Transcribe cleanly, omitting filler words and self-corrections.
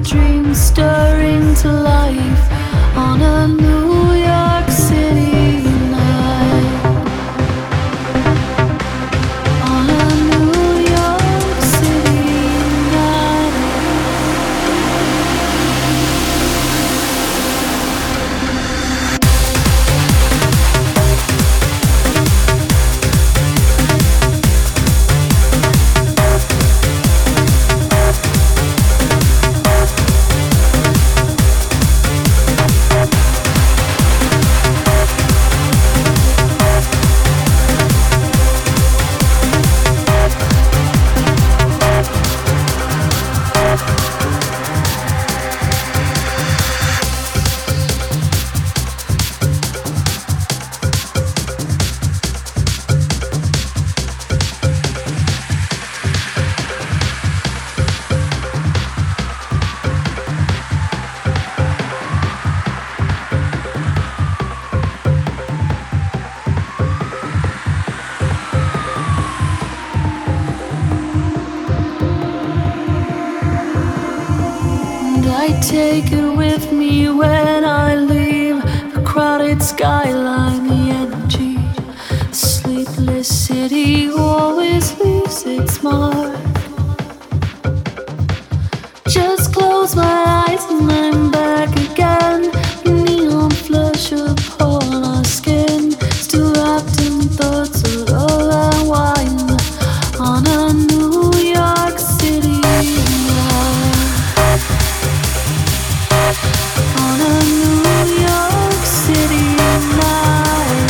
dream stirring to life on a New York City night. On a New York City night. I take it with me when I leave the crowded skyline, the energy. The sleepless city always leaves its mark. Just close my eyes and I'm back again. The neon flush upon our skin, still wrapped in thoughts of love and wine on a New York City night. On a New York City night.